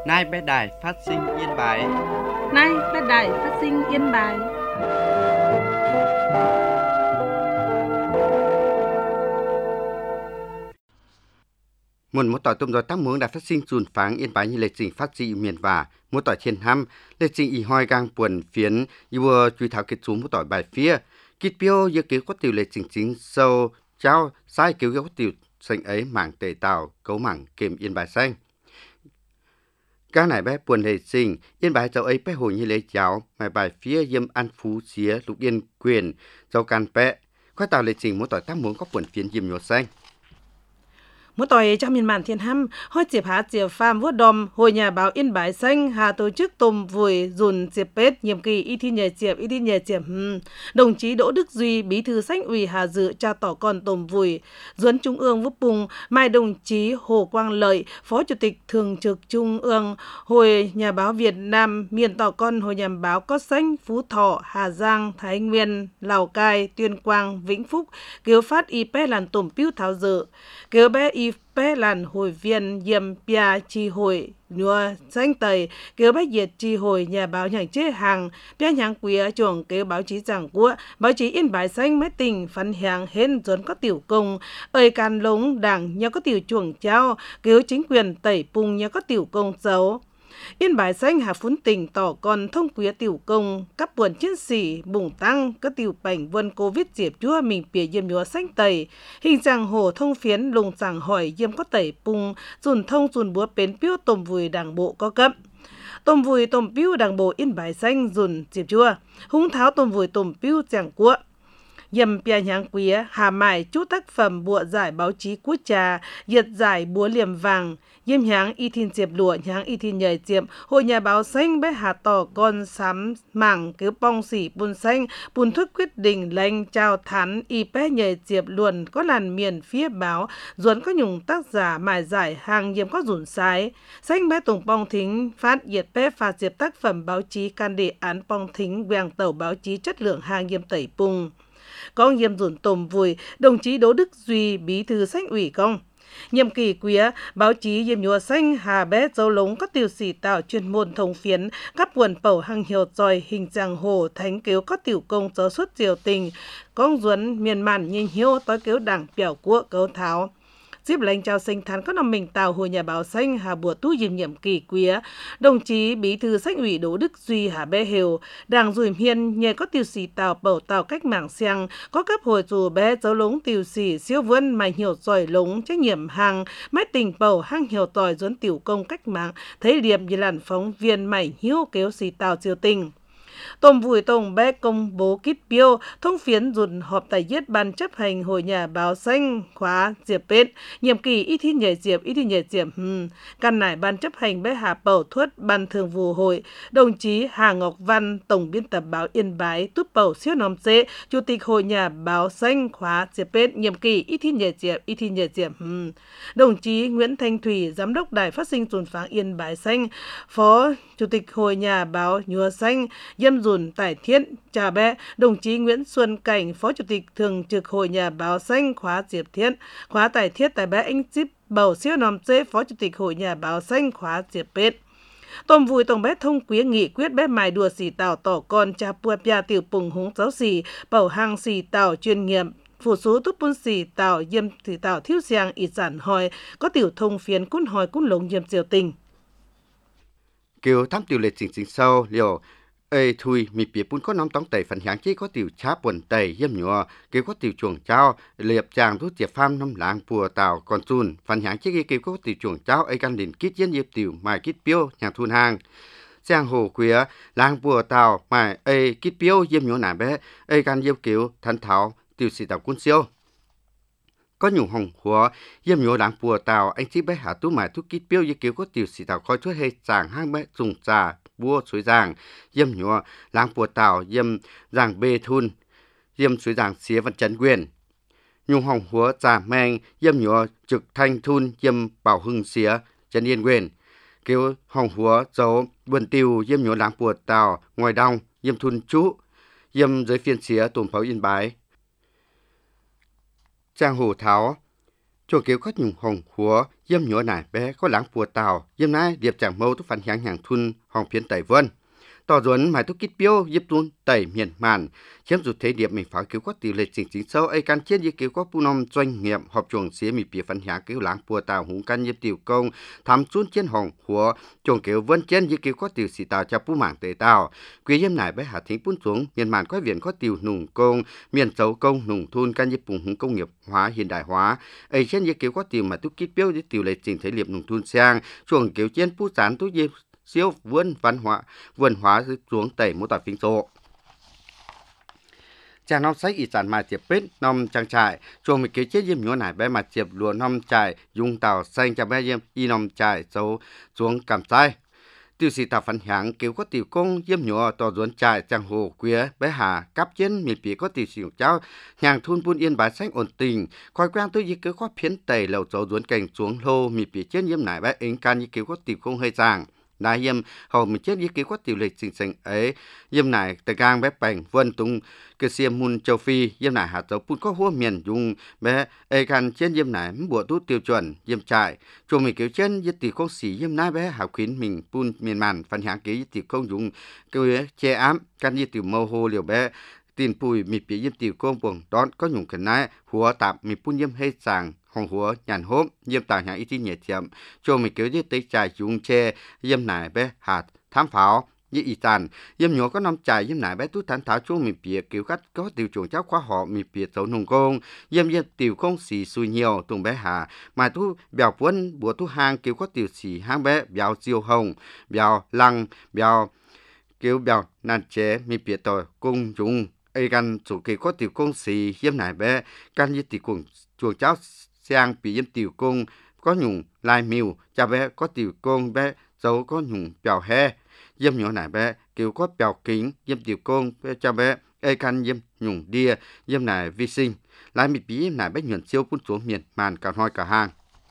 Nay bé đài phát sinh Yên Bái. Nay bé đài phát sinh Yên Bái. Một tỏi tôm gió tác muống đã phát sinh dùn pháng Yên Bái như lịch trình phát dị miền và một tỏi thiên hăm lịch trình y hoi gang buồn phiến vừa truy thảo kết xuống một tỏi bài phía kít biêu dự kiến có tiểu lịch trình chính sâu trao sai cứu có tiểu xanh ấy mảng tề tàu cấu mảng kềm Yên Bái xanh các nải bé buồn lịch trình Yên Bái dấu ấy bé hồi như lấy cháo mài bài phía yêm ăn phú xía lục yên quyền dấu can bé có tạo lịch trình một tỏi tác muống có buồn phiến yêm nhột xanh. Mỗi tỏi trong miền mạn thiên hăm, hoi chiệp há chiệp pham vuốt đom, hồi nhà báo Yên Bái xanh hà tổ chức tôm vùi dùn chiệp pết nhiệm kỳ y thi nhờ chiệp. Đồng chí Đỗ Đức Duy, bí thư Sanh ủy Hà Dự trao tỏ con tôm vùi. Duấn Trung ương Vúc Bùng, mai đồng chí Hồ Quang Lợi, phó chủ tịch thường trực Trung ương, hồi nhà báo Việt Nam, miền tỏ con hồi nhà báo Có Xanh, Phú Thọ, Hà Giang, Thái Nguyên, Lào Cai, Tuyên Quang, Vĩnh Phúc, kêu phát y pé làn tôm piu tháo dự, kêu bé y pé làn hội viên yêm pia chi hội nhua xanh tây kêu bách diệt chi hội nhà báo nhàng chế hàng pia nhàng quý chuồng kêu báo chí giảng của báo chí Yên Bái xanh mấy tình phấn hàng hên dồn có tiểu công ơi can lống đảng nhờ có tiểu chuồng trao kêu chính quyền tẩy pung nhờ có tiểu công xấu. Yên Bái xanh hà phún tình tỏ còn thông quý tiểu công các buồn chiến sĩ bùng tăng các tiểu bảnh vân Covid diệp chúa mình bìa yêm nhúa xanh tẩy hình dạng hồ thông phiến lùng sảng hỏi yêm có tẩy pung dùn thông dùn búa bến piêu tôm vùi đảng bộ có cấp tôm vùi tôm piêu đảng bộ Yên Bái xanh dùn diệp chúa hung tháo tôm vùi tôm piêu chẳng của yêm pia nháng quý hà mải chút tác phẩm bùa giải báo chí quốc trà diệt giải búa liềm vàng yêm nháng y thiên diệp lụa nháng y thiên nhảy diệp hội nhà báo xanh bé hà tỏ con sám mảng cứ bong xỉ bùn xanh bùn thức quyết định lệnh trao thắn y bé nhảy diệp luồn có làn miền phía báo duẩn có nhung tác giả mải giải hàng yêm có rủn sái xanh bé tùng bong thính phát diệt bé phạt diệp tác phẩm báo chí can đề án bong thính vàng tàu báo chí chất lượng hàng yêm tẩy pung có yêm dùn tôm vùi đồng chí Đỗ Đức Duy bí thư Sanh ủy công nhiệm kỳ quý báo chí yêm nhúa xanh hà bé dấu lống các tiểu sĩ tạo chuyên môn thông phiến các buồn bầu hàng hiệu giỏi hình dạng hồ thánh kiếu các tiểu công giáo xuất diệu tình con duấn miền mạn nhìn hiếu tối kiếu đảng biểu của cấu tháo dịp lãnh trao sinh thán các năm mình tàu hồi nhà báo xanh hà bùa tu nhiệm kỳ quý đồng chí bí thư Sanh ủy Đỗ Đức Duy hà bé hiểu đảng dùi hiên nhờ có tiểu sĩ tàu bầu tàu cách mạng xiang có cấp hồi dù bé dấu lống tiểu sĩ siêu vươn mà hiểu giỏi lống trách nhiệm hàng mấy tình bầu hang hiểu tỏi duấn tiểu công cách mạng thấy điểm như làn phóng viên mảnh hiếu kéo sĩ tàu siêu tình tôm vùi tông bé công bố kít biêu thông phiến dùn họp tại yết ban chấp hành hội nhà báo xanh khóa diệp pết nhiệm kỳ y thi nhảy diệp căn nải ban chấp hành bé hà bầu thuất ban thường vụ hội đồng chí Hà Ngọc Văn tổng biên tập báo Yên Bái túp bầu siêu nòm xế chủ tịch hội nhà báo xanh khóa diệp pết nhiệm kỳ y thi nhảy diệp đồng chí Nguyễn Thanh Thủy giám đốc đài phát sinh dùn pháng Yên Bái xanh phó chủ tịch hội nhà báo nhúa xanh yêm dùn tải thiết trà bé đồng chí Nguyễn Xuân Cảnh phó chủ tịch thường trực hội nhà báo xanh khóa diệp thiết khóa tải thiết tại bé anh chip bầu siêu nòm xế phó chủ tịch hội nhà báo xanh khóa diệp pết tôm vùi tổng bé thông quý nghị quyết bé mài đùa xỉ tàu tỏ con cha pua pia tiểu pùng húng giáo xỉ bầu hàng xỉ tàu chuyên nghiệp phủ số túp bún xỉ tàu yêm xỉ tàu thiếu giang ít giản hỏi có tiểu thông phiến cún hỏi cún lống yêm diều tình Kiều tham tiểu lịch trình sâu liệu ê thui mi bìa bún có nóng tóng tẩy phần hạng chỉ có tiểu chá buồn tẩy yếm nhựa kiều có tiểu chuồng trao liệp chàng rút diệp pham nông làng bùa tàu còn chun phần hạng chỉ kiều có tiểu chuồng trao ê căn liền kít yên yếp tiểu mài kít biêu nhà thun hàng giang hồ quía làng bùa tàu mài ê kít biêu yếm nhựa nà bé ê căn yếp kiều thân thảo tiểu sĩ tàu quân siêu có nhung hồng của yếm nhựa làng bùa tàu anh chỉ bé hạ tú mài tú kít biêu yếp kiều có tiểu sĩ tàu khói chuối hay chàng hang bé dùng trà bùa suối giang yếm nhựa làng bùa tàu yếm giang bê thun yếm suối giang xía văn chấn quyền nhung hồng húa trà meng yếm nhựa trực thanh thun yếm bảo hưng xía trấn yên quyền kêu hồng húa dấu vườn tiêu yếm nhựa làng bùa tàu ngoài đông yếm thun chú yếm giới phiên xía tùm pháo Yên Bái trang hồ tháo cho kiểu có nhung hồng hùa yếm nhỏ nải bé có lãng bùa tàu yếm nái điệp chẳng mâu thúc phản hàng hàng thun hồng phiến tẩy vân tỏ duẩn mãi thúc kít biếu yếp tuôn tẩy miền màn chiếm rụt thế điệp mình phải cứu có tỷ lệ chính sâu ai can chết như cứu có pu nom doanh nghiệp họp chuồng xía mì bìa phản hàng cứu lãng bùa tàu hùng can yếp tiểu công thăm xuống chiến hồng hùa chuồng cứu vân chiến như cứu có tiểu xì tàu cho pu mảng tề tàu quý yếm nải bé hạ thính pun xuống miền màn có viện có tiểu nùng công miền châu công nùng thun can yếp bùng hùng công nghiệp hóa hiện đại hóa ai chiến như cứu có tiểu mà thúc kít biếu như tiểu lệ chính thế liệp nùng thun sang chuồng cứu chiến pu sản thúc yếp siêu vườn hóa xuống tẩy mô tả phình số chàng nông sách ý sản mà tiệp bết nông trang trại chuồng mình kế chết diêm nhúa nải bé mà tiệp lúa nông trại dùng tàu xanh cho bé diêm y nông trại dấu xuống cảm sai tiêu sĩ tạo phản hạng kêu có tiểu công diêm nhúa tỏ ruộng trại chàng hồ quía bé hà cáp chiến miền phía có tiểu sĩ cháu hàng thun buôn yên bãi xanh ổn tình coi quen tôi như cứ có phiến tẩy lầu dấu ruộng cảnh xuống lô miền phía trên diêm nải bé ứng can như kêu có tiểu công hơi giàng đại yếm hầu mình chết như kế quát tiểu lịch sinh ấy yếm này tại gang bé bành vân tung cái xiêm mun châu phi yếm này hạt dấu pun có hua miền dùng bé ấy can trên yếm này bộ tu tiêu chuẩn yếm trại cho mình kéo trên yết tỷ công sĩ yếm này bé hảo khuyến mình pun miền màn phần hạng kế yết tỷ công dùng cái che ám can yết tiểu mâu hồ liều bé tin pùi mì phía yếm tiểu công buồng đón có nhung khẩn nái hùa tạm mì pun yếm hay sàng hồng húa nhàn hốp yếm tàng hàng ít nhẹ chậm cho mình kéo yết tới trại dùng che yếm này bé hạt thám pháo như ý tàn yếm nhỏ có năm trại yếm này bé tú thán tháo cho mình phía kéo cắt có tiểu chuồng cháu khóa họ mình phía tấu nông công yếm tiểu công xì xui nhiều tung bé hà mà tú bèo quân bùa tú hang kéo có tiểu xì hang bé bèo diêu hồng bèo lăng bèo kéo bèo nàn chế mình phía tàu công dùng ai gan chủ kéo có tiểu công xì yếm này bé can như tiểu chuồng cháu sang bị yếm tiểu công có nhung lai miu cha bé có tiểu công bé dấu có nhung bèo he yếm nhỏ này bé kiểu có bèo kính yếm tiểu công bé cha bé ai can yếm nhung đia yếm này vi sinh lai mi bí yếm này bé nhuận siêu phun xuống miền màn cả hoi cả hang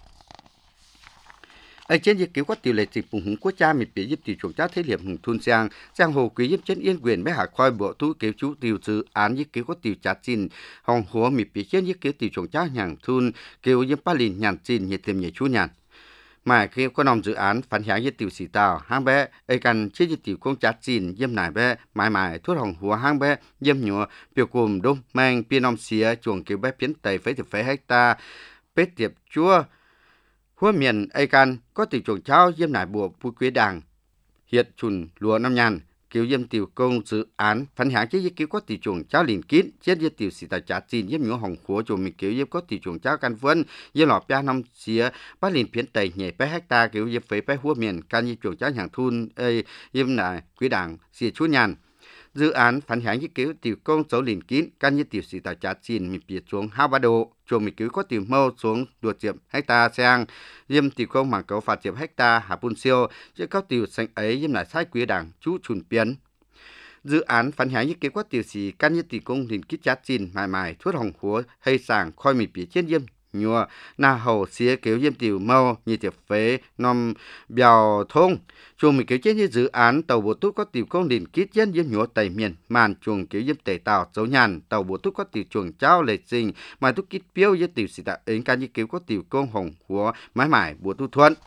ai trên việc cứu có tỷ lệ dịch vùng hùng quốc cha miền biển giúp tỷ chuồng cha thế liệp hùng thôn sang hồ quý giúp trên yên quyền bé hạ khoai bộ thu cứu chú tiêu dự án giúp cứu có tỷ trả chín hồng húa miền biển trên giúp cứu tỷ chuồng cha nhàng thôn cứu giúp ba lìn nhàn chín nhiệt tiềm nhiệt chú nhàn mà khi có nòng dự án phản響với tiểu sĩ tàu hang bé ai cần chế với tiểu công trả chín yếm nải bé mãi thuốc hồng húa hang bé yếm nhựa biểu cùng đông mang pin nòng xía chuồng cứu bé phiến tây phế thực phế hecta bết tiệp chúa hua miền ai can có tiểu chuồng cháu yếm nải bùa phu quế đàng hiện chùn lúa năm nhàn cứu yếm tiểu công dự án phản hạng chế cứu có tiểu chuồng cháu liền kín chết với tiểu sĩ tài trả chín yếm nhựa hồng húa chuồng mình cứu yếm có tiểu chuồng cháu can vân yếm lọ pia năm xía bắt liền phiến tây nhảy bé hecta cứu yếm phế bé hua miền can yếm chuồng cháu hàng thun ai yếm nải quế đàng xía chú nhàn dự án phản hạng như cứu tiểu công số liền kín can như tiểu sĩ tài trả chín mình biệt xuống hai ba độ chuồng mình cứu có tiểu mâu xuống đuột diệp hecta sang yếm tiểu công mảng cầu phạt diệp hecta hạ bun siêu chứ các tiểu xanh ấy yếm lại sai quế đảng chú chùn biến dự án phản hạng như cứu có tiểu sĩ can như tiểu công liền kín trả chín mãi thuốc hồng húa hay sàng khoi mình biệt trên yếm nhua na hầu xía kéo yếm tiểu mâu như tiểu phế nom bèo thông chuồng mình kéo trên như dự án tàu bộ túc có tiểu công liền kít dân yếm nhua tây miền màn chuồng kéo yếm tây tàu dấu nhàn tàu bộ túc có tiểu chuồng cháu lệ sinh mà túc kít biếu yếm tiểu sĩ tạ ứng can như kéo có tiểu công hồng húa mãi bộ tu thuận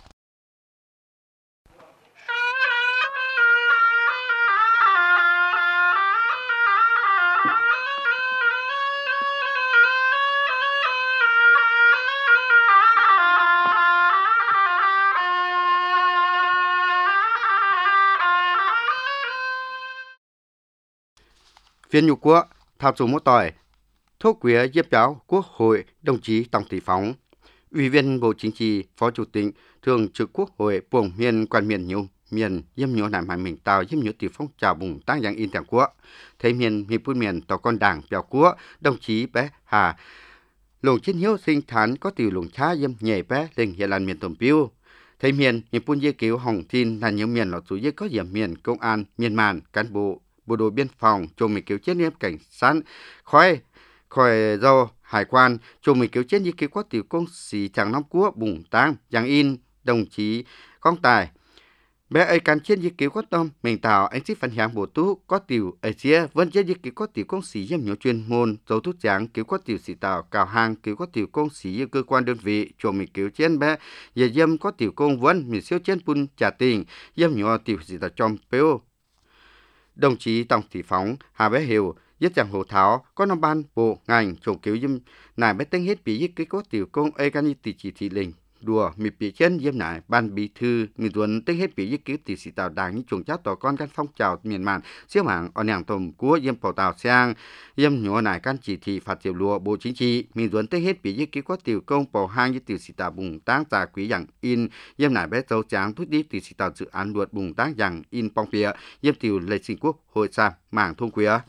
phiên nhục quốc thảo chủ mỗi tỏi thốt quía giếp giáo quốc hội đồng chí Tổng Thị Phóng ủy viên Bộ Chính trị Phó Chủ tịch Thường trực Quốc hội Buồng miền quan miền nhiều miền yếm nhớ nằm hải mình tàu yếm nhớ tỷ phong trào bùng tăng dạng in thẳng quốc thấy miền miền tàu con đảng bèo quốc đồng chí bé hà lồng chiến hiếu sinh thán có tiểu lồng cha yếm nhảy bé lên hiện làn miền tổng biêu thấy miền dê cứu hồng tin là nhiều miền lọt chủ có hiểm miền công an miền màn cán bộ bộ đội biên phòng chồng mình cứu chết niêm cảnh sát khỏi dâu hải quan chồng mình cứu chết như cứu có tiểu công sĩ chẳng năm quốc bùng tăng giang in đồng chí con tài bé ấy can chiến như kiểu có tôm mình tạo anh chỉ phân享bộ tú có tiểu ấy chia vẫn chiến như kiểu có tiểu công sĩ yếm nhiều chuyên môn dấu thuốc giảng kiểu có tiểu sĩ tạo cào hàng kiểu có tiểu công sĩ như cơ quan đơn vị cho mình kiểu chiến bé giờ yếm có tiểu công vấn mình siêu chiến pun trả tiền yếm nhỏ tiểu sĩ tạo trong peo đồng chí tổng thị phóng Hà Bé Hiểu nhất chẳng hồ tháo có năm ban bộ ngành trồng kiểu yếm nài bé tính hết bị cái có tiểu công ấy can như chỉ thị lệnh đùa mi bị trên yếm nải ban bí thư mi tuấn tính hết bị cái tỷ sĩ tạo đảng như chuồng cháo tỏ con căn phong trào miền màn siêu mạng ở nàng tôm của yếm phò tàu sang yếm nhỏ nải căn chỉ thị phạt tiểu lùa bộ chính trị mi tuấn tính hết bị cái có tiểu công bỏ hang như tiểu sĩ tạo bùng táng giả quý dạng in yếm nải bé dấu tráng thúc đi tỷ sĩ tạo dự án luật bùng táng dạng in phong phía yếm tiểu lệ sinh quốc hội sa mảng thôn quía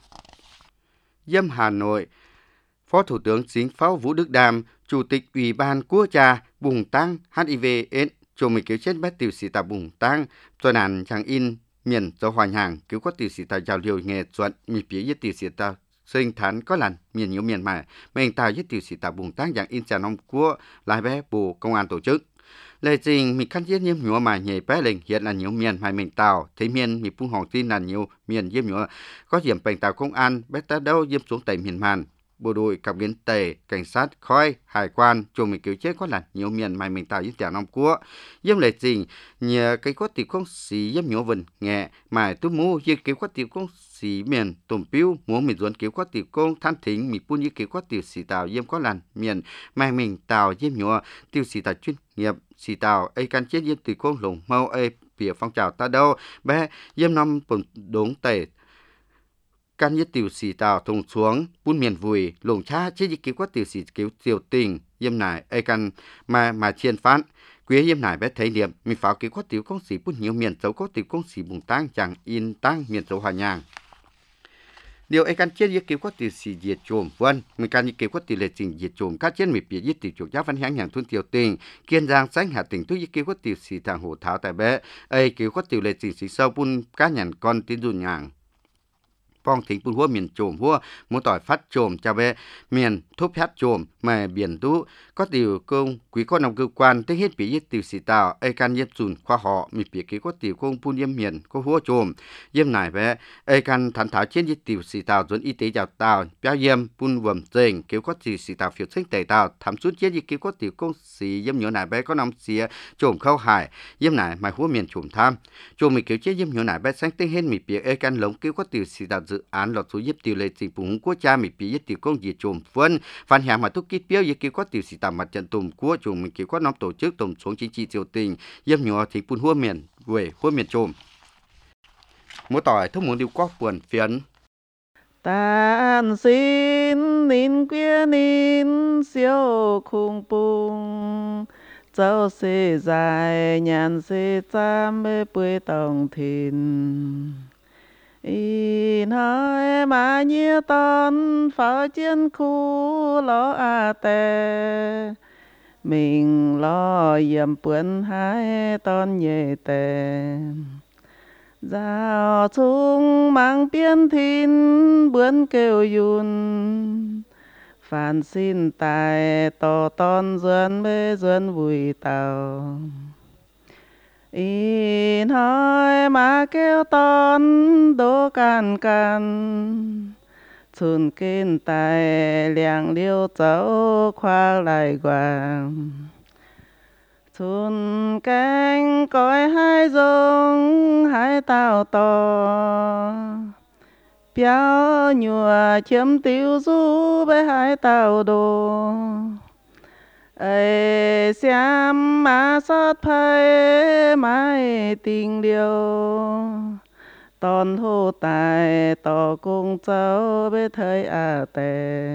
yếm Hà Nội. Phó Thủ tướng Chính phủ Vũ Đức Đam, Chủ tịch Ủy ban Quốc gia bùng tăng HIV/AIDS cho mình cứu chết bét tiểu sĩ tạo bùng tăng cho nạn chẳng in miền do hoàn hàng cứu có tiểu sĩ tạo giao lưu nghệ thuật mi phía với tiểu sĩ tạo sinh thán có lần miền nhiều miền mà mình tạo với tiểu sĩ tạo bùng tăng dạng in tràn ông của lại bé bộ công an tổ chức. Lệ trình mình khăn giết nhiễm nhựa mà nhảy bé lên hiện là nhiều miền mà mình tạo thấy miền mình phun hòn tin là nhiều miền nhiễm nhựa có điểm bệnh tạo công an bé ta đâu nhiễm xuống tây miền màn bộ đội cặp biến tề cảnh sát khói hải quan chùm mình cứu chết có là nhiều miền mà mình tạo với tiền năm của yếm lệ trình nhờ cái có tiểu công sĩ yếm nhổ vần nghe mà tu mu yếm cứu có tiểu công sĩ miền tôm piu múa mình dọn cứu có tiểu công than thính mình phun yếm cứu có tiểu sĩ tạo yếm có lần miền mà mình tạo yếm nhổ tiểu sĩ tạo chuyên nghiệp sĩ tạo ấy can chết yếm tiểu công lồng mau ấy phía phong trào ta đâu bé yếm năm bồn đốn tề can nhất tiểu sĩ tạo thùng xuống bún miền vùi lồng cha chế dịch cứu có tiểu sĩ cứu tiểu tình yếm nải ai can mà chiên phán quý yếm nải bé thấy điểm mình pháo cứu có tiểu công sĩ bún nhiều miền dấu có tiểu công sĩ bùng tăng chẳng in tăng miền dấu hòa nhàng điều ai can chế dịch cứu có tiểu sĩ diệt trộm vân mình can cứu có tiểu lệ trình diệt trộm các trên mình bị giết tiểu chủ giáo văn hãng hàng thôn tiểu tình kiên giang sánh hà tỉnh tôi cứu có tiểu sĩ thằng hồ tháo tại bé ai cứu có tiểu lệ trình sĩ sâu bún cá nhàn con tin dùn nhàng phong thính bún hua miền trộm hua muốn tỏi phát trộm cho bé miền thúc hát trộm mà biển tú có tiểu công quý con nằm cơ quan tích hết bị giết tiểu sĩ tạo ai can yếm dùn khoa họ mi bị ký có tiểu công bún yếm miền có hua trộm yếm nải bé ai can thản tháo trên giết tiểu sĩ tạo dồn y tế giàu tạo béo yếm bún vầm dền kéo có tiểu sĩ tạo phiếu sinh tẩy tạo thảm suốt chết giết kéo có tiểu công sĩ yếm nhỏ nải bé có nằm xía trộm khâu hải yếm nải mà hua miền trộm tham trộm mi kéo chết yếm nhỏ nải bé sáng tích hết mi bị ai can lồng kéo có tiểu sĩ tạo dự án lọt số giúp tiểu lệ trình bùng quốc cha mi bị tiểu công diệt trộm phân phản hàng mà thúc kít béo yếm kéo có tiểu sĩ tạo mặt trận tùm của chủng mình kéo có năm tổ chức tùm xuống chính trị triều tình yếm nhỏ thì bún hua miền về hua miền trộm mỗi tỏi thúc muốn điều có buồn phiền tan xin nín quê nín siêu khung bùng cháu sẽ dài nhàn sẽ chăm bê bưởi tòng thìn y nói mà như ton pháo chiến khu lo tè mình lo yểm bướn hai ton nhẹ tè giao chung mang biên thìn bướn kêu yun phản xin tài tỏ ton duân bê duân vui tàu y nói mà kêu ton đố can can chun kên tài liang liêu cháu khoa lại quàng chun canh cõi hai dông hai tàu to béo nhùa chiếm tiêu du với hai tàu đồ ấy xem mà sót phai mãi tình điều tòn hô tài tỏ cùng cháu với thời tè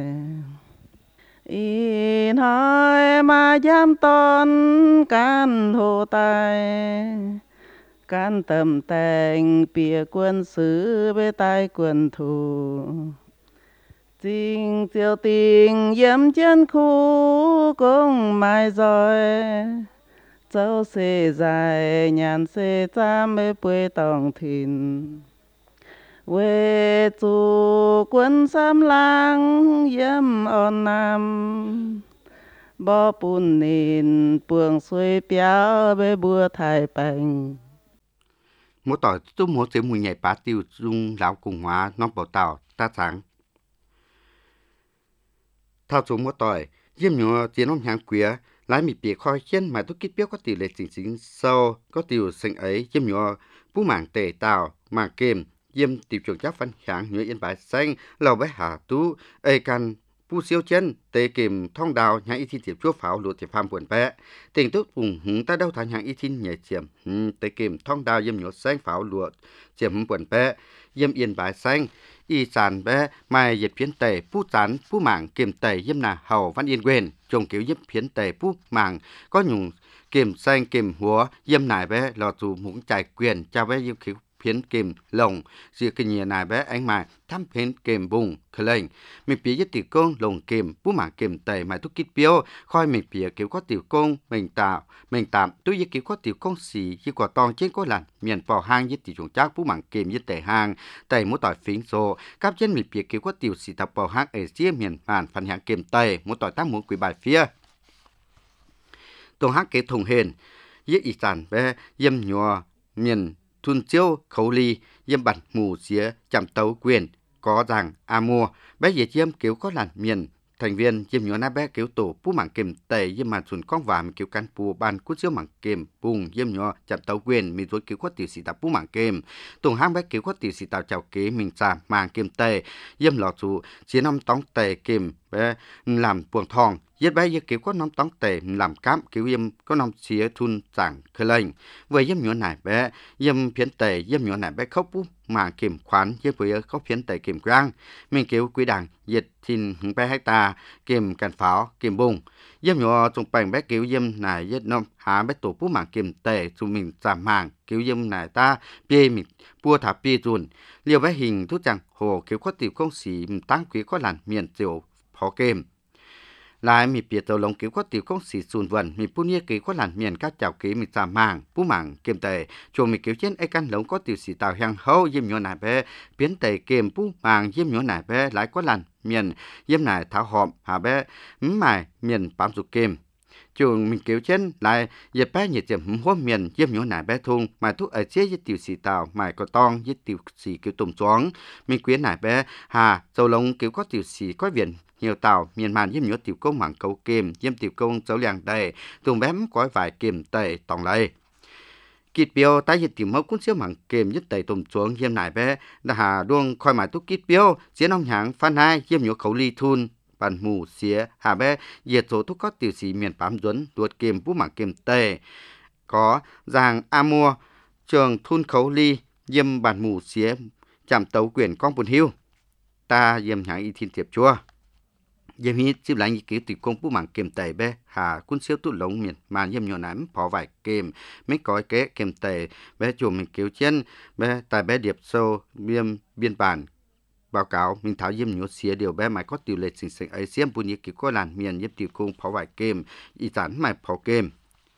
y nói mà dám ton can hô tài can tầm tành bìa quân sứ với tai quân thù tình tiêu tình yếm chân khu cũng mai rồi cháu sẽ dài nhàn sẽ chăm với bưởi tòng thìn quê chủ quân xăm lang yếm on nam bỏ bùn nền buông xuôi béo với bùa thái bành mỗi tỏi tôi mỗi sẽ mùi nhảy bá tiêu dung lão cùng hóa non bảo tàu ta sáng thao chúng mỗi tỏi diêm nhựa chiến ông hàng quía lái mì bìa khoi trên mà tôi kít biết có tỷ lệ chính sau có tiêu sinh ấy diêm nhựa phú mảng tề tàu mảng kềm diêm tiểu trường chắc phân kháng nhựa yên bài xanh lầu bé hà tú ê can pu siêu chân tề kềm thông đào nhà y thi tiệp chúa pháo lụa tiệp phàm buồn bé tình tốt vùng hứng ta đâu thành hàng y thiên nhẹ chiếm tề kềm thông đào diêm nhựa xanh pháo lụa chiếm buồn bé diêm yên bài xanh y sàn bé mai dệt phiến tề pu chán pu mảng kềm tề diêm nà hầu văn yên quên trồng kiểu diêm phiến tề pu mảng có nhung kềm xanh kềm húa diêm nải bé lò dù muốn chạy quyền cho bé diêm kiểu phiến kềm lồng giữa cái nhà này bé anh mài thăm phiến kềm bùng khởi lên mình phía với tiểu công lồng kềm bú mảng kềm tẩy mài thuốc kít biếu khoi mình phía kiểu có tiểu công mình tạm tôi với kiểu có tiểu công xì với quả tòng trên có làn miền phò hang với tiểu trùng chắc bú mảng kềm với tẩy hang tẩy mỗi tỏi phiến số các trên mình phía kiểu có tiểu xì tập phò hang ở phía miền màn phần hàng kềm tẩy mỗi tỏi tác muốn quỷ bài phía tổ hang kế thùng hền với ý sản bé yếm nhòa miền thun chiêu khẩu ly yếm bản mù xía chạm tấu quyền có rằng mua bé dễ yếm kiểu có làn miền thành viên yếm nhỏ na bé kiểu tổ pu mảng kềm tẩy yếm màn xuân con vàm kiểu can pu ban cút chiêu mảng kềm bùng yếm nhỏ chạm tấu quyền mình rồi kiểu có tiểu sĩ tập pu mảng kềm tùng hang bé kiểu có tiểu sĩ tạo chào kế mình xả mảng kềm tẩy yếm lọ chủ chia năm tóng tẩy kềm bé làm buồng thòng yết bé kiểu có năm tóng tẩy làm cám kiểu yếm có năm xía thun chẳng khơi lên với yếm nhỏ này bé yếm phiến tẩy yếm nhỏ này bé khóc pu mảng kềm khoán yếm với khóc phiến tẩy kềm quang mình kiểu quý đảng yết thìn bé hecta kềm càn pháo kềm bùng yếm nhỏ trong bành bé kiểu yếm này yết năm há bé tổ pu mảng kềm tẩy chúng mình giảm mảng kiểu yếm này ta bê mình bua thả bê dùn liều bé hình thuốc chẳng hồ kiểu có tiểu công sĩ tăng quý có làn miền tiểu phó kềm lạiมีเปียตัวลงเกี่ยวก็ติวของสีสูนวันมีผู้นี้เกี่ยวก็หลันเมียนก้าเจ้าเกี่ยวมีสามมางผู้หมังเกมแต่ช่วงมีเกี่ยวเช่นไอ้กันหลงก็ติวสีตาวยังเฮาเยี่ยมโยนหน่ายไปเปลี่ยนแต่เกมผู้หมังเยี่ยมโยนหน่ายไปหลายก็หลันเมียนเยี่ยมหน่ายท้าหอมหาไปหมายเมียนปั๊มสุกเกมช่วงมีเกี่ยวเช่นหลายเย็บแป้เหยียดเจ็บหัวเมียนเยี่ยมโยนหน่ายไปทุ่งหมายทุกไอเชี่ยยึดติวสีตาวหมายก็ต้องยึดติวสีเกี่ยวตุ่มจ้องมีเกวียนหน่ายไปหาเจ้าลงเกี่ยวก็ติวสีก็เวียนnhiều tàu miền màn yếm nhớ tiểu công mảng cầu kềm yếm tiểu công cháu làng đầy tùng bém gói vải kềm tẩy tòng lầy kít biêu tái hiện tiểu mẫu cũng siêu mảng kềm nhất tẩy tùng xuống yếm nải bé đã hà đuông khoi mải túc kít biêu diễn ông hạng phan hai yếm nhớ khẩu ly thun bàn mù xía hà bé diệt số thuốc có tiểu sĩ miền bám duấn tuột kềm bú mảng kềm tẩy có giàng mua trường thun khẩu ly yếm bàn mù xía chạm tấu quyền con buồn hiu ta yếm hạng y thiên tiệp chua yếm hít chip lại kiểu tiểu công bú mảng kềm tẩy bé hà quân siêu tụ lồng miền màn yếm nhỏ nắm phò vải kềm mấy cõi kế kềm tẩy bé chùm mình kiểu chân bé tài bé điệp sâu biên bản báo cáo mình tháo yếm nhớ xía điều bé mày có tiểu lệ sinh sinh ấy xiêm bùn như kiểu có làn miền yếm tiểu công phò vải kềm y sản mày phò kềm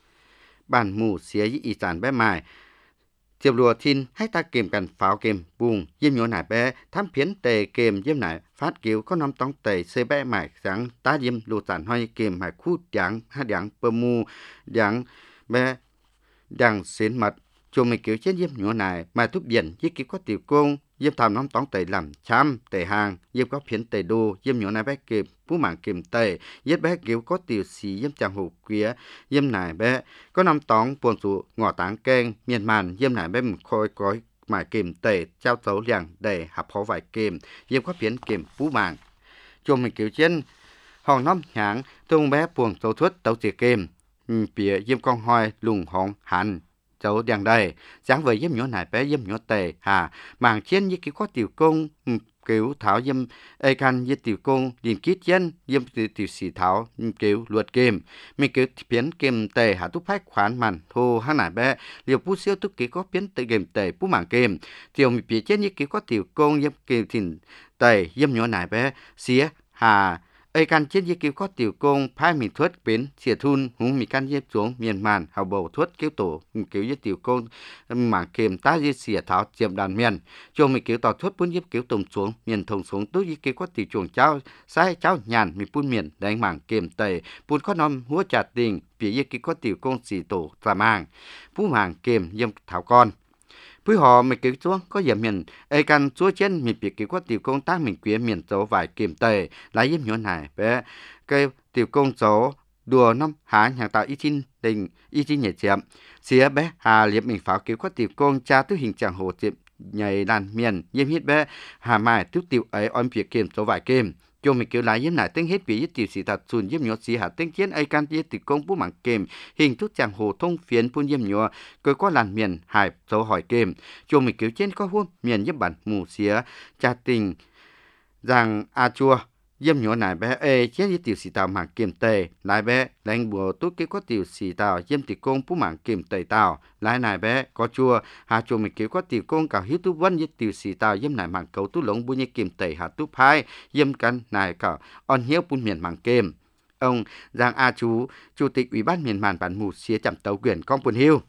bản mù xía y sản bé mày tiếp lùa thiên hay ta kềm cần pháo kềm buông yếm nhỏ nải bé thám phiến tề kềm yếm nải phát kiểu có năm tông tề xây bé mải sáng tá yếm lùa sản hoài kềm mải khu đảng hai đảng bơ mu đảng bé đảng xến mật cho mình kiểu chết yếm nhỏ nải mà thúc biển với kiểu có tiểu công yếm tham năm tông tề làm chăm tề hàng yếm có phiến tề đô yếm nhỏ nải bé kềm phú mảng kềm tề yếm bé kiểu có tiểu xì yếm chàng hồ quía yếm nải bé có năm tông buồn sụ ngõ táng keng miền màn yếm nải bé khôi cối mải kềm tề trao tấu làng để hạp khó vải kềm yếm có phiến kềm phú mảng cho mình kiểu trên hòn năm hạng tung bé buồn sầu thuất tấu tiệc kềm bìa yếm con hoi lùng hòn hàn cháu đèn đây sáng với yếm nhỏ nải bé yếm nhỏ tề hà mảng trên như kiểu có tiểu công kiểu tháo yếm ai can với tiểu công điền kít chân yếm tiểu sĩ tháo kiểu luật kềm mình kiểu phiến kềm tề hạ túc phách khoán màn thô hang nải bé liều pu siêu túc kiểu có phiến tề kềm tề pu mảng kềm tiểu mình phía trên như kiểu có tiểu công yếm kềm thìn tề yếm nhỏ nải bé xía hà ai can chết như kiểu có tiểu công phai mình thuất bến xỉa thun húng mình can yếm xuống miền màn hào bầu thuất kiểu tổ kiểu như tiểu công mảng kềm tá như xỉa tháo chiếm đàn miền cho mình kiểu tỏ thuất bún yếm kiểu tùng xuống miền thông xuống tốt như kiểu có tiểu chuồng trao sai trao nhàn mình bún miền đánh mảng kềm tề bún có nom húa chặt tình phía như kiểu có tiểu công xỉ tổ ra mang phú mảng kềm yếm tháo con Với họ mình kiểu chúa có giảm miền ai can chúa trên mình bị kiểu có tiểu công tác mình quyến miền dấu vài kiểm tề lấy yếm nhỏ này bé cái tiểu công dấu đùa năm há nhà tạo y chín nhảy chậm xía bé hà liệp mình pháo kiểu có tiểu công cha tư hình trạng hồ tiệm nhảy đàn miền yếm hít bé hà mai tiếp tiểu ấy on việc kiểm dấu vài kiểm cho mình kiểu lại yếm lại tiếng hết vì tiểu sĩ thật xuân yếm nhỏ xí hà tiếng chiến ai can yếm tiểu công bút mạng kiểm hình thức trạng hồ thông phiến phun yếm nhỏ cơ có làn miền hải dấu hỏi kiểm cho mình kiểu trên có huống miền giúp bản mù xía cha tình rằng a chua yếm nhỏ này bé ê chế với tiểu sĩ tàu mạng kiểm tề lại bé đánh bùa tốt cái có tiểu sĩ tàu yếm tiểu công bút mạng kiểm tề tàu lại này bé có chua hà chua mình kiểu có tiểu công cả hiếu tu vân với tiểu sĩ tàu yếm này mạng cầu tu lông bu như kiểm tề hà tu phai yếm căn này cả on hiếu bún miền mạng kiểm ông Giang A Chú, Chủ tịch Ủy ban miền màn bản mù xía chậm tàu quyền con buồn hiu.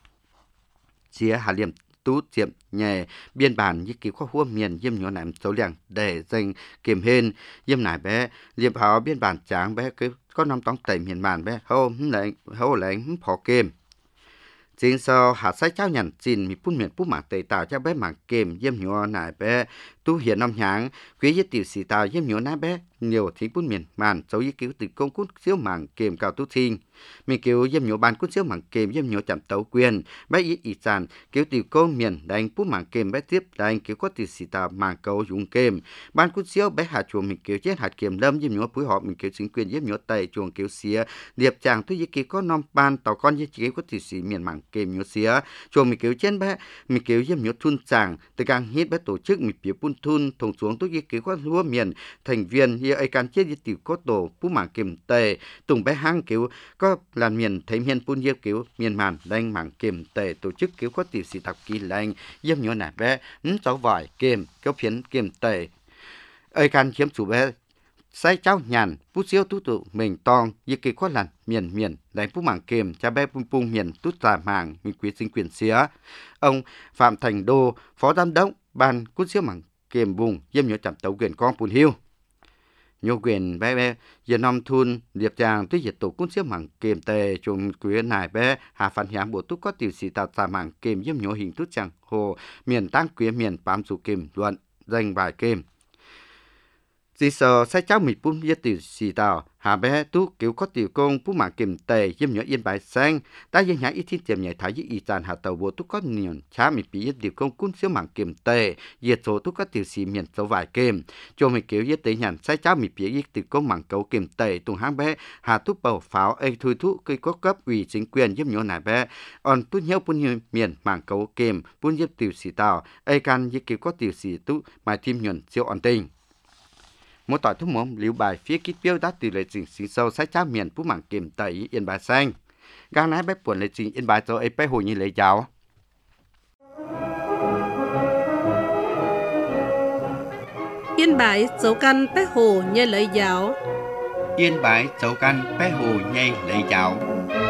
Xía Hà Liêm tú tiệm nhẹ biên bản như kiểu khoa huông miền yếm nhỏ nằm số lượng để dành kiểm hên yếm nải bé liệp hảo biên bản tráng bé cứ có năm tóng tẩy miền màn bé hô lệnh phó kềm. Chính sau hạ sách cháu nhận xin mi phun miền phun mạng tây tạo cho bé mạng kềm yếm nhỏ nải bé tu hiện năm nháng quý với tiểu sĩ tạo yếm nhỏ nải bé nhiều thí phun miền màn dấu ý cứu từ công cút xíu mạng kềm cao tu thiên mình kêu yếm nhỏ ban cút xíu mạng kềm yếm nhỏ chậm tấu quyền bé ý sàn kêu tiểu công miền đánh phun mạng kềm bé tiếp đánh kêu có tiểu sĩ tạo mạng cầu dùng kềm ban cút xíu bé hạt chuồng mình kêu chết hạt kềm lâm yếm nhỏ phối hợp mình kêu chính quyền yếm nhỏ tây chuồng kêu xía điệp chàng tu ý kêu có năm ban tàu con với chỉ có tiểu sĩ miền mạng kềm nhỏ xía chuồng mình kêu trên bé mình kêu yếm nhỏ thun chàng từ càng hít bé tổ chức mình kêu phun thun thùng xuống tu ý kêu có lúa miền thành viên như ai can chết với tiểu có tổ phun mạng kềm tây tùng bé hang kêu có làn miền thấy miền phun yếm kiểu miền màn đánh mạng kềm tề tổ chức kiểu có tiểu sĩ tập kỳ lành yếm nhỏ nè bé cháu vải kềm kéo phiến kềm tề ơi can chiếm chủ bé say cháu nhàn phút xíu tú tụ mình tong như kiểu có làn miền đánh phun mạng kềm cha bé phun miền tút giả màng mình quý sinh quyền xía ông Phạm Thành Đô phó giám đốc ban cút xíu mạng kềm vùng yếm nhỏ chậm tấu quyền con phun hiu nhiều quyền bé giờ năm thun điệp chàng tuy diệt tổ cún xếp mảng kềm tề chung quyền này bé hà phản hiểm bộ túc có tiểu sĩ tạo ra mảng kềm yếm nhỏ hình tút chàng hồ miền tăng quyền miền bám dù kềm luận danh bài kềm chỉ sợ sai cháu mì bún với tiểu sĩ tạo hà bé tú kiểu có tiểu công bún mảng kềm tề yếm nhỏ yên bài xanh ta yên nhã ít thiên tiệm nhảy thái với y tàn hà tàu bộ túc có nhiều chá mì bí tiểu công cún xếp mảng kềm tề diệt số túc có tiểu sĩ miền dấu vài kềm cho mì kiểu với tế nhàn sai cháu mì bí với tiểu công mảng cấu kềm tề tung hang bé hà tú bầu pháo ai thui thú cây có cấp ủy chính quyền yếm nhỏ này bé on bún nhau bún nhiều miền mảng cấu kềm bún với tiểu sĩ tạo ai can với kiểu có tiểu sĩ tú mai thêm nhuận siêu ổn định mỗi tỏi thuốc mồm liều bài phía kít tiêu đã từ lệ trình sinh sâu sai cháu miền phú mạng kiểm tẩy yên bài xanh gang nái bé buồn lệ trình yên bài cho ấy bé hồi như lệ giáo Yên bái dấu căn bé hồ như lấy giáo. Yên bái dấu căn bé hồ như lấy giáo.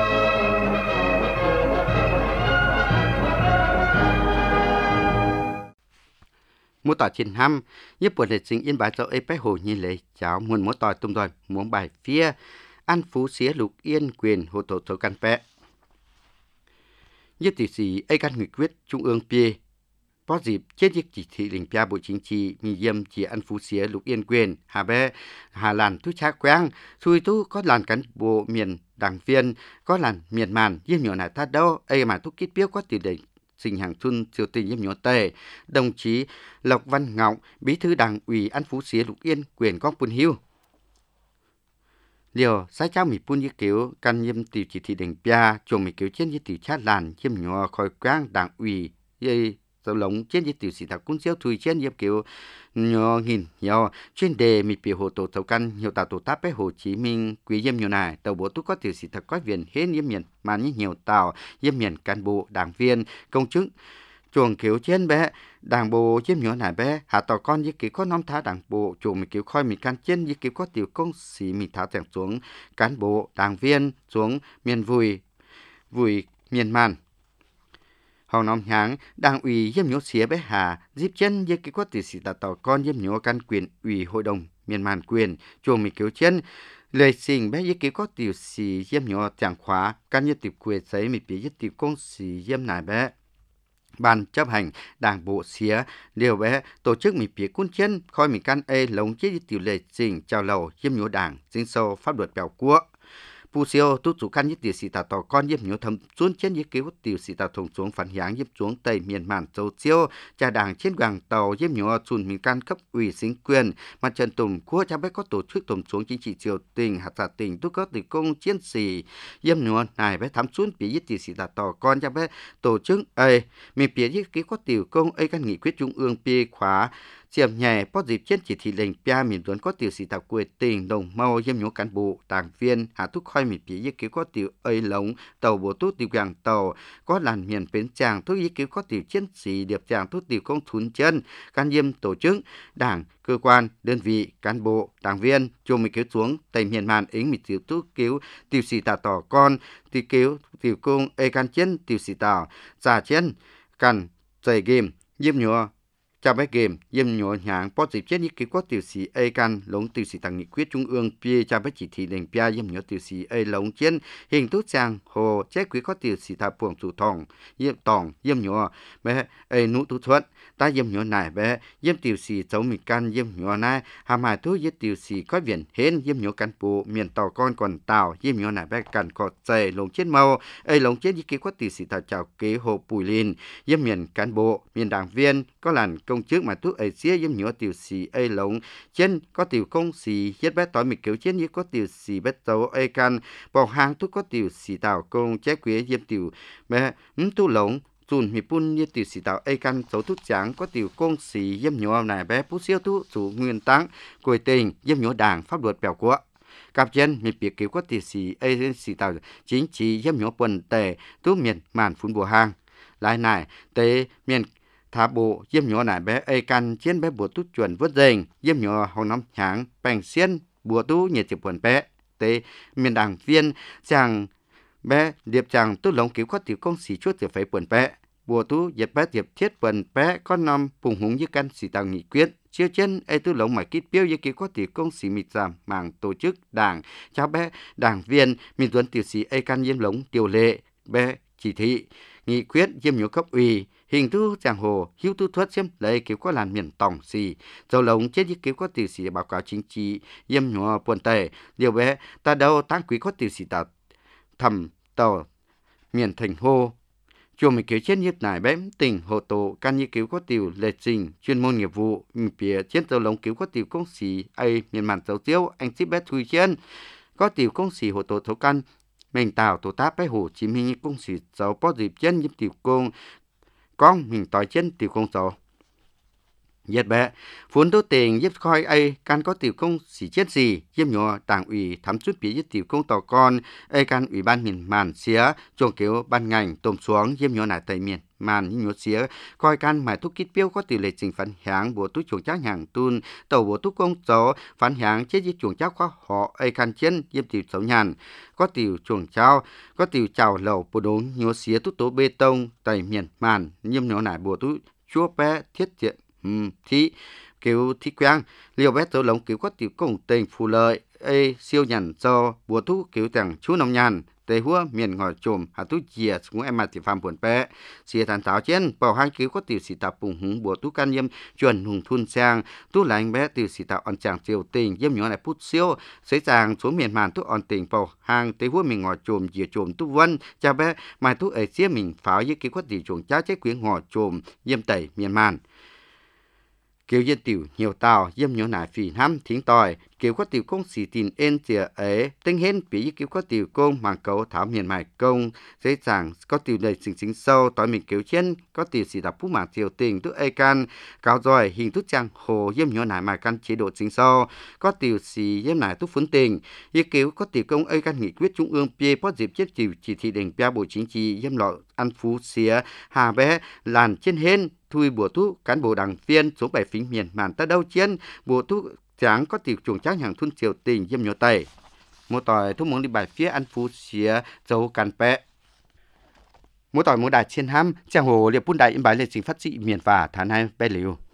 Mỗi tỏi trên hăm giúp buồn lệ trình yên bái cho ấy bé hồ như lấy giáo muốn mỗi tỏi tung rồi muốn bài phía ăn phú xía lục yên quyền hồ tổ dấu căn bé như tỷ sĩ ấy căn nghị quyết trung ương pê có dịp chết dịch chỉ thị lĩnh pia bộ chính trị mi yêm chỉ ăn phú xía lục yên quyền hà bé hà làn thu cha quang xui tu có làn cán bộ miền đảng viên có làn miền màn yêm nhỏ này ta đâu ấy mà thu kít biết có tỷ lệ sinh hàng xuân triều tình yêm nhỏ tề đồng chí Lộc Văn Ngọc bí thư đảng ủy ăn phú xía lục yên quyền có bùn hiu liều sai cháu mì pun như kiểu căn yêm tiểu chỉ thị lĩnh pia chuồng mì kiểu trên như tiểu chát làn yêm nhỏ khỏi quang đảng ủy dây dầu lồng trên như tiểu sĩ thảo cung xéo thui trên yếm kiểu nhỏ nghìn nhỏ trên đề mì biểu hồ tổ thầu căn nhiều tàu tổ táp bé Hồ Chí Minh quý yếm nhiều này tàu bộ tú có tiểu sĩ thảo có viện hết yếm miền mà như nhiều tàu yếm miền cán bộ đảng viên công chức chuồng kiểu trên bé đảng bộ yếm nhỏ này bé hạ tàu con như kiểu có năm thá đảng bộ chuồng mì kiểu khoi mì can trên như kiểu có tiểu công sĩ mì tháo chẳng xuống cán bộ đảng viên xuống miền vùi miền màn hầu năm tháng đảng ủy yếm nhổ xía bé hà dịp chân với cái có tỷ sĩ tàu con yếm nhổ căn quyền ủy hội đồng miền màn quyền chuồng mì kiểu chân lời xin bé với cái có tiểu sĩ yếm nhổ chẳng khóa căn như tiểu quyền giấy mì bí với tiểu công sĩ yếm này bé ban chấp hành đảng bộ xía liều bé tổ chức mỹ phía quân chiến khoi mỹ can lồng chế tiểu lệ trình chào lầu yếm nhúa đảng dính sâu pháp luật bèo quốc Phu siêu tu chủ căn nhất tiểu sĩ tà tỏ con yếm nhúa thầm xuống trên yếm cứu tiểu sĩ tà thùng xuống phản hiáng yếm xuống tây miền màn châu siêu cha đảng trên hoàng tàu yếm nhúa chùn mỹ can cấp ủy chính quyền mặt trận tùng quốc cha bé có tổ chức tùng xuống chính trị triều tình hạt giả tỉnh tu có từ công chiến sĩ yếm nhúa này bé thắm xuống phía nhất tiểu sĩ tà tỏ con cha bé tổ chức mình phía nhất cứu có tiểu công căn nghị quyết trung ương pi khóa chiếm nhẹ có dịp trên chỉ thị lệnh pia miền tuấn có tiểu sĩ tạo quê tỉnh đồng mau yếm nhúa cán bộ đảng viên hạ thúc khoi miền phía yết cứu có tiểu lống tàu bộ tốt tiểu gàng tàu có làn miền bến tràng thuốc yết cứu có tiểu chiến sĩ điệp tràng thuốc tiểu công thún chân can yếm tổ chức đảng cơ quan đơn vị cán bộ đảng viên chung mình cứu xuống tây miền màn ứng mình tiểu thuốc cứu tiểu sĩ tạo tỏ con tiểu cứu tiểu công can chiến tiểu sĩ tạo giả chiến can dày game yếm nhúa chào bé game yếm nhúa nhàng có dịp trên những cái có tiểu sĩ can lống tiểu sĩ tăng nghị quyết trung ương pia chào bé chỉ thị lệnh pia yếm nhúa tiểu sĩ lống trên hình thức trang hồ chế quý có tiểu sĩ thà buồng chủ thòng yếm nhúa bé nụ tu thuận ta yếm nhúa này bé yếm tiểu sĩ cháu mình can yếm nhúa này hàm hải thu yếm tiểu sĩ có viện hên yếm nhúa cán bộ miền tàu con còn tàu yếm nhúa này bé cần có dày lống trên màu lống trên những cái có tiểu sĩ thà chào kế hồ bùi lìn yếm miền cán bộ miền đảng viên có làn công chức mà thuốc xía yếm nhúa tiểu sĩ lống trên có tiểu công sĩ yết bé tỏi mình kiểu trên như có tiểu sĩ bé tàu can bỏ hàng thuốc có tiểu sĩ tàu công chế quý yếm tiểu bé tu lống chùn mi pun như tiểu sĩ tàu can dấu thuốc trắng có tiểu công sĩ yếm nhúa này bé phú siêu tu chủ nguyên táng quê tình yếm nhúa đảng pháp luật bèo quốc cặp chân mi biệt kiểu có tiểu sĩ tàu chính trị yếm nhúa quần tề tu miền màn phun bùa hàng lại này tế miền thả bộ yếm nhúa này bé can chiến bé bùa tu chuẩn vớt dành yếm nhúa hồng năm tháng bèn xiên bùa tu nhiệt chụp quần bé tế miền đảng viên chàng bé điệp chàng tu lồng cứu có tiểu công sĩ chuốt tiểu phải quần bé bùa tu dẹp bé điệp thiết quần bé có năm phùng húng với căn sĩ tàu nghị quyết chiêu chân tu lồng mải kít biêu với cứu có tiểu công sĩ mịt giảm mảng tổ chức đảng cháu bé đảng viên miền tuấn tiểu sĩ can yếm lống tiểu lệ bé chỉ thị nghị quyết yếm nhúa cấp ủy hình thu giang hồ hiếu tu thuất xem lấy cứu có làn miền tòng xì dầu lồng chết với cứu có tiểu sĩ báo cáo chính trị yếm nhúa buồn tề điều bé ta đâu tăng quý có tiểu sĩ tạo thầm tàu miền thành hô chùa mình cứu chết nhiếp nải bém tỉnh hồ tổ can như cứu có tiểu lệ trình chuyên môn nghiệp vụ phía trên dầu lồng cứu có tiểu công sĩ miền màn dấu tiêu anh ship bé thui trên có tiểu công sĩ hồ tổ thấu căn mình tạo tổ tác bé hồ chí minh công sĩ dấu có dịp chân giúp tiểu công con mình tỏi chân tiểu công dấu Nhật bé, vốn đô tiền giúp coi can có tiểu công sĩ chết gì, yếm nhúa đảng ủy thắm chút phía tiểu công tàu con, can ủy ban miền màn xía, chuồng kiểu ban ngành tôm xuống yếm nhúa nải tây miền màn nhúa xía, coi can mải thuốc kít biêu có tỷ lệ trình phản hạng bộ túi chuồng chắc hàng tun, tàu bộ túi công gió phản hạng chết với chuồng chắc khoa họ can chiến yếm tiểu xấu nhàn, có tiểu chuồng trao, có tiểu chào lầu bộ đốn nhúa xía tút tố bê tông tây miền màn yếm nhúa nải bộ túi chúa bé thiết diện thì kiểu thi quang liều bé tổ lồng kiểu có tiểu công tình phù lợi siêu nhàn cho bùa thu kiểu chẳng chú nông nhàn tây hua miền ngòi chùm hà tú chìa xuống em mà chỉ phạm buồn bé xìa thản thảo trên bảo hang kiểu có tiểu sĩ tạo bùng hùng bùa tú can yếm chuẩn hùng thun sang tú lành bé tiểu sĩ tạo on chàng triều tình yếm nhỏ này phút siêu sấy chàng xuống miền màn tú on tình bảo hang tây hua mình ngòi chùm chìa chùm tú vân cha bé mai tú ở xía mình pháo với kiểu có tiểu chuồng cha chế quyến ngòi chùm yếm tẩy miền màn kiểu dân tiểu nhiều tàu yếm nhỏ nải phì hăm thính tòi kiểu có tiểu công sĩ tin en chìa tinh hên vì kiểu có tiểu công màng cầu thảo miền mài công dễ dàng có tiểu đầy xinh sâu tỏi mình kiểu trên có tiểu sĩ đạp phú mảng triều tình tức can cao giỏi hình thức trang hồ yếm nhỏ nải mài căn chế độ xinh sâu có tiểu sĩ yếm nải túc phấn tình kiểu có tiểu công can nghị quyết trung ương pia có dịp chết chỉ thị đỉnh pia bộ chính trị yếm lọ ăn phú xía hà bé làn trên hên thui bùa thuốc cán bộ đảng viên số 7 phím miền màn ta đâu chiến bùa thuốc tráng có tiểu chuồng tráng hàng thun triều tình yếm nhỏ tây một tỏi thuốc muốn đi bài phía ăn phú xía dấu càn pẹ một tỏi một đại chiến ham trang hồ liệp bún đại in bài lệ trình phát trị miền và thán hai bé liu